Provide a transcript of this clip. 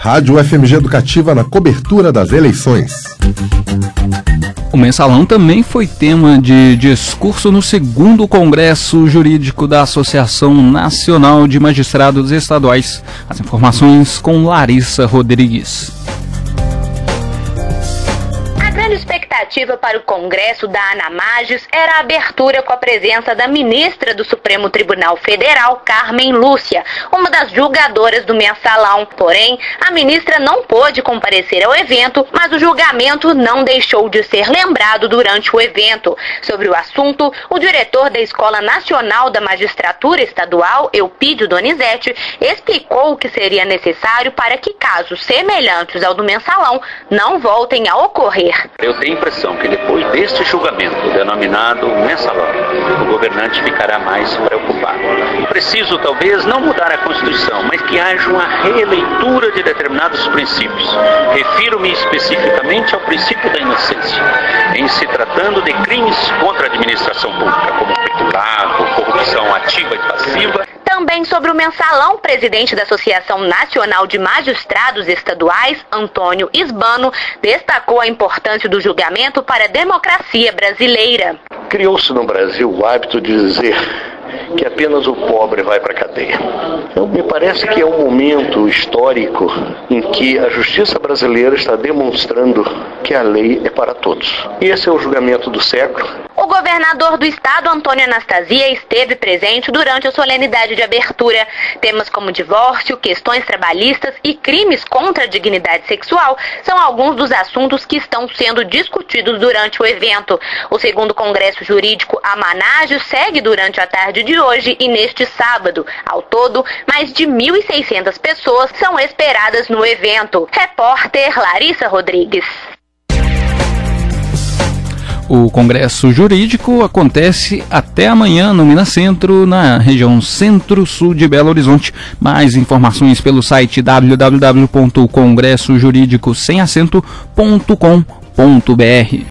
Rádio FMG Educativa na cobertura das eleições. O mensalão também foi tema de discurso no 2º Congresso Jurídico da Associação Nacional de Magistrados Estaduais. As informações com Larissa Rodrigues. A expectativa para o Congresso da ANAMAGES era a abertura com a presença da ministra do Supremo Tribunal Federal, Carmen Lúcia, uma das julgadoras do mensalão. Porém, a ministra não pôde comparecer ao evento, mas o julgamento não deixou de ser lembrado durante o evento. Sobre o assunto, o diretor da Escola Nacional da Magistratura Estadual, Eupídio Donizete, explicou o que seria necessário para que casos semelhantes ao do mensalão não voltem a ocorrer. Eu tenho a impressão que depois deste julgamento denominado mensalão, o governante ficará mais preocupado. Preciso talvez não mudar a Constituição, mas que haja uma releitura de determinados princípios. Refiro-me especificamente ao princípio da inocência, em se tratando de crimes contra a administração pública, como peculato, corrupção ativa e passiva. Também sobre o mensalão, o presidente da Associação Nacional de Magistrados Estaduais, Antônio Isbano, destacou a importância do julgamento para a democracia brasileira. Criou-se no Brasil o hábito de dizer que apenas o pobre vai para a cadeia. Então, me parece que é um momento histórico em que a justiça brasileira está demonstrando que a lei é para todos. E esse é o julgamento do século. O governador do estado, Antônio Anastasia, esteve presente durante a solenidade de abertura. Temas como divórcio, questões trabalhistas e crimes contra a dignidade sexual são alguns dos assuntos que estão sendo discutidos durante o evento. O 2º Congresso Jurídico AMANAGES segue durante a tarde de hoje e neste sábado. Ao todo, mais de 1.600 pessoas são esperadas no evento. Repórter Larissa Rodrigues. O Congresso Jurídico acontece até amanhã no Minas Centro, na região centro-sul de Belo Horizonte. Mais informações pelo site www.congressojuridico.com.br.